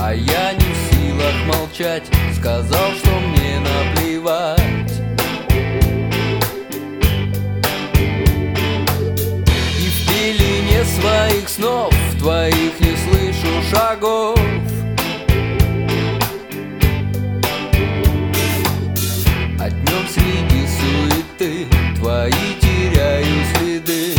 а я не в силах молчать. Сказал, что мне наплевать. И в пелене своих снов твоих не слышу шагов. А днем среди суеты твои теряю следы.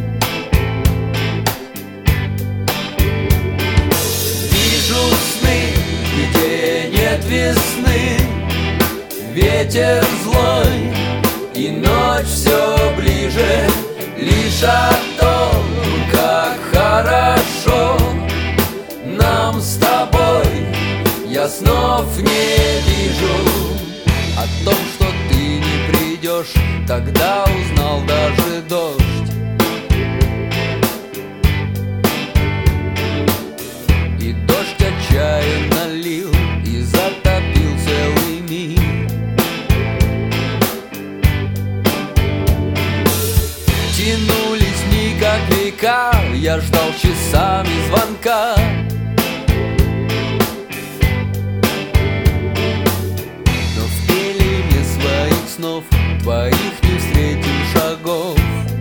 Вижу сны, где нет весны, ветер злой, и ночь все ближе. Лишь о том, как хорошо нам с тобой, я снов не вижу. О том, что ты не придешь, тогда узнал даже дождь. И дождь отчаянно лил и затопил целый мир. Тянулись дни, как века, я ждал часами звонка. Снов твоих не встретим шагов.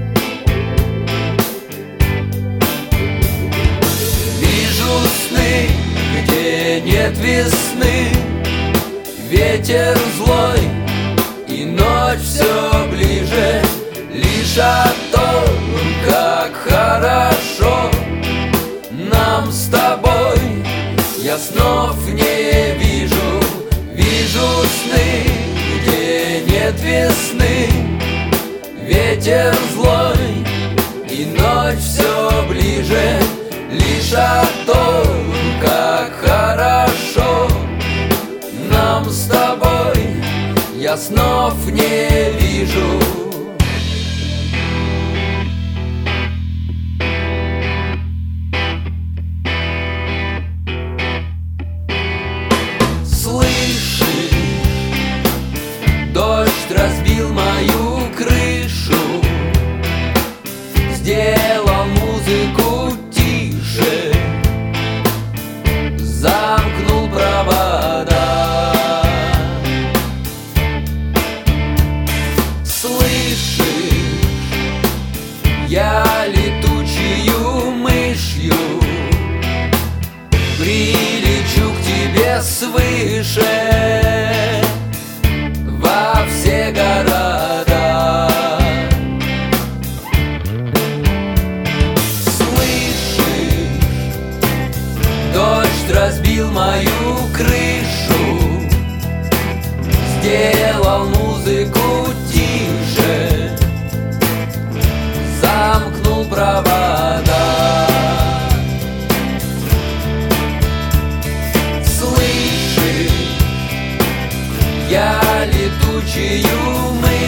Вижу сны, где нет весны, ветер злой, и ночь все ближе. Лишь о том, как хорошо нам с тобой, я снов не вижу. Вижу сны, где нет весны, ветер злой, и ночь все ближе. Лишь о том, как хорошо нам с тобой, я снов не вижу. Дождь разбил мою крышу, сделал музыку тише, замкнул провода. Слышишь, я летучую мышью прилечу к тебе свыше во все города. Слышишь, дождь разбил мою крышу, сделал музыку тише, замкнул провода. Слышишь, я летучую мышь